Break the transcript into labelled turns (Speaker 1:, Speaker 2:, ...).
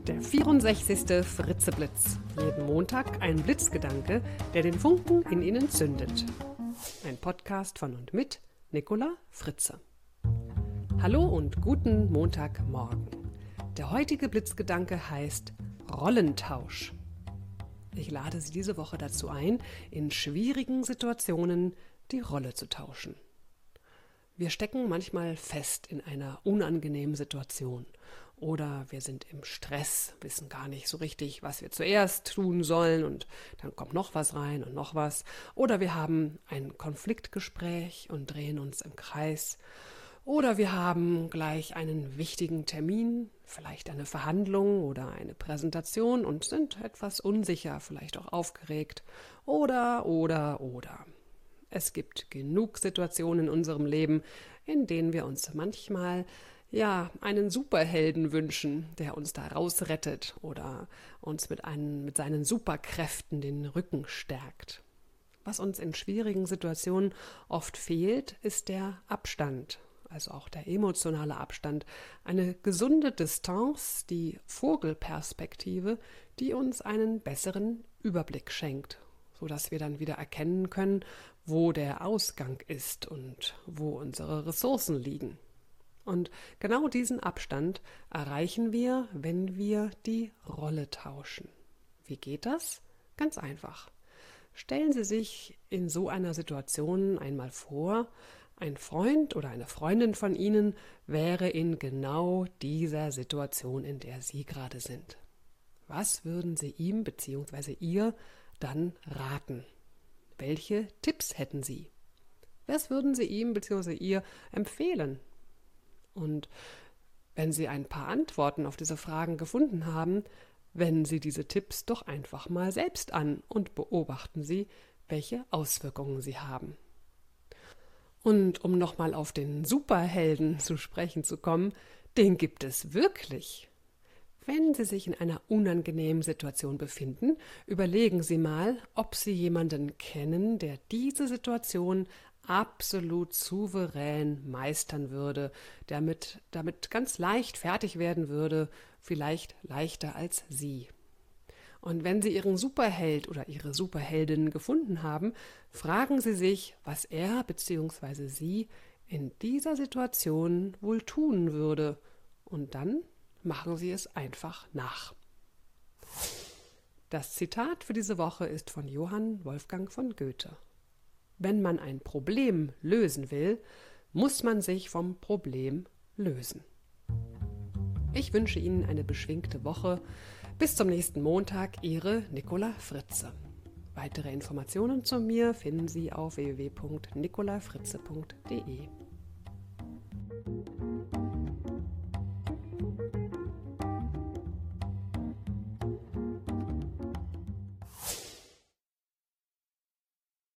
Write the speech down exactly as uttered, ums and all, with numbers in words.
Speaker 1: Der vierundsechzigste Fritzeblitz. Jeden Montag ein Blitzgedanke, der den Funken in Ihnen zündet. Ein Podcast von und mit Nicola Fritze. Hallo und guten Montagmorgen. Der heutige Blitzgedanke heißt Rollentausch. Ich lade Sie diese Woche dazu ein, in schwierigen Situationen die Rolle zu tauschen. Wir stecken manchmal fest in einer unangenehmen Situation oder wir sind im Stress, wissen gar nicht so richtig, was wir zuerst tun sollen und dann kommt noch was rein und noch was. Oder wir haben ein Konfliktgespräch und drehen uns im Kreis. Oder wir haben gleich einen wichtigen Termin, vielleicht eine Verhandlung oder eine Präsentation und sind etwas unsicher, vielleicht auch aufgeregt. Oder, oder, oder. Es gibt genug Situationen in unserem Leben, in denen wir uns manchmal ja einen Superhelden wünschen, der uns da rausrettet oder uns mit, einen, mit seinen Superkräften den Rücken stärkt. Was uns in schwierigen Situationen oft fehlt, ist der Abstand, also auch der emotionale Abstand, eine gesunde Distanz, die Vogelperspektive, die uns einen besseren Überblick schenkt, sodass wir dann wieder erkennen können, wo der Ausgang ist und wo unsere Ressourcen liegen. Und genau diesen Abstand erreichen wir, wenn wir die Rolle tauschen. Wie geht das? Ganz einfach. Stellen Sie sich in so einer Situation einmal vor, ein Freund oder eine Freundin von Ihnen wäre in genau dieser Situation, in der Sie gerade sind. Was würden Sie ihm bzw. ihr dann raten? Welche Tipps hätten Sie? Was würden Sie ihm bzw. ihr empfehlen? Und wenn Sie ein paar Antworten auf diese Fragen gefunden haben, wenden Sie diese Tipps doch einfach mal selbst an und beobachten Sie, welche Auswirkungen sie haben. Und um nochmal auf den Superhelden zu sprechen zu kommen, den gibt es wirklich. Wenn Sie sich in einer unangenehmen Situation befinden, überlegen Sie mal, ob Sie jemanden kennen, der diese Situation absolut souverän meistern würde, der mit, damit ganz leicht fertig werden würde, vielleicht leichter als Sie. Und wenn Sie Ihren Superheld oder Ihre Superheldin gefunden haben, fragen Sie sich, was er bzw. sie in dieser Situation wohl tun würde. Und dann machen Sie es einfach nach. Das Zitat für diese Woche ist von Johann Wolfgang von Goethe. Wenn man ein Problem lösen will, muss man sich vom Problem lösen. Ich wünsche Ihnen eine beschwingte Woche. Bis zum nächsten Montag, Ihre Nicola Fritze. Weitere Informationen zu mir finden Sie auf w w w punkt nicola fritze punkt d e.